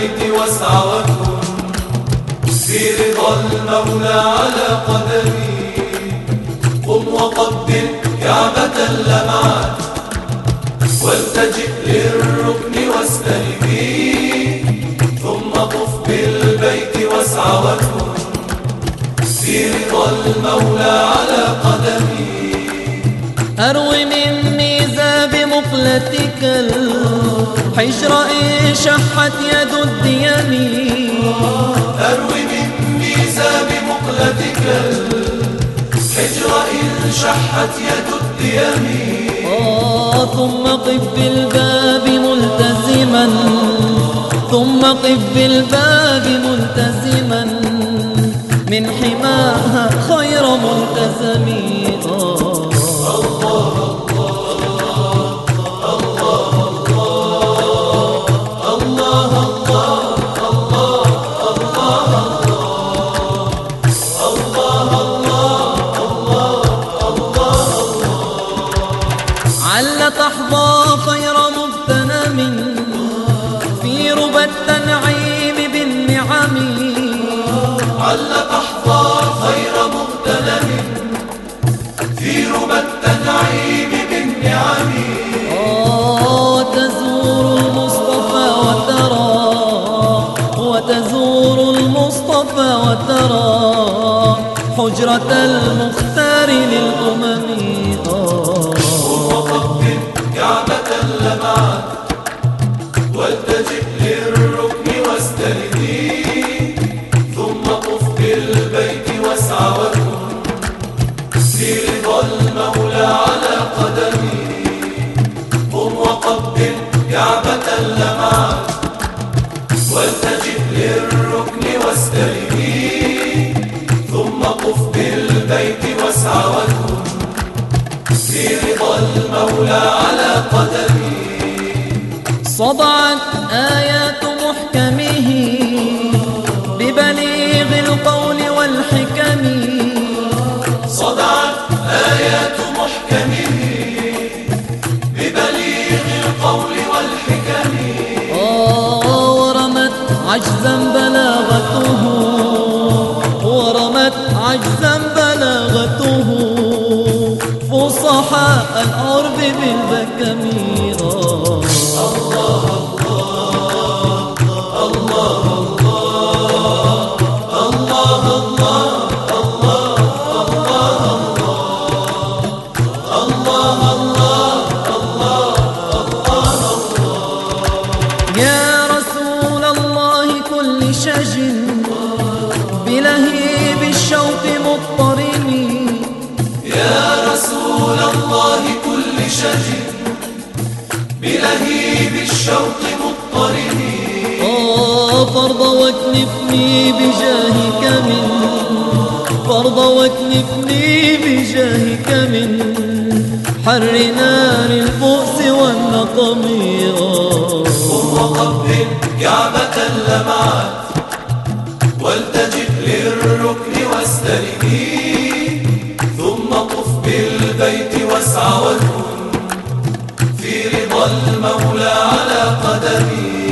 بالبيت واسع وكن في رضا المولى على قدمي. قم وقبل كعبة اللمعات والتجئ للركن واستلمي، ثم طف بالبيت واسع وكن في رضا المولى على قدمي. أروي من ميزاب مقلتك الحجر إن شحت يد الديم. أروي من ميزاب مقلتك الحجر إن شحت يد الديم. ثم قف بالباب ملتزما، ثم قف بالباب ملتزما من حماها خير ملتزم. عل تحظى خير مغتنم في ربى التنعيم بالنعم. عل تحظى خير مغتنم في ربى التنعيم بالنعم. وتزور المصطفى وترى، وتزور المصطفى وترى حجرة المختار للأمم. وقبل كعبة اللمعات والتجئ للركن واستلمي، ثم طف بالبيت واسع وكن في رضا المولى على قدمي. قم وقبل كعبة اللمعات والتجئ للركن واستلمي، ثم طف بالبيت واسع وكن في رضا المولى على قدمي. صدعت آيات محكمه ببليغ القول والحكم. صدعت آيات محكمه ببليغ القول والحكم. ورمت عجزا بلاغته، ورمت عجزا بلاغته فصحاء العرب بالبكم. يا رسول الله كل شج بلهيب الشوق مضطرم. يا رسول الله كل شج بلهيب الشوق مضطرم. فرض واكنفني بجاهك من، فرض واكنفني بجاهك من حر نار البؤس والنقم. قم وقبل كعبة اللمعات والتجئ للركن واستلمي، ثم طف بالبيت واسع وكن في رضا المولى على قدمي.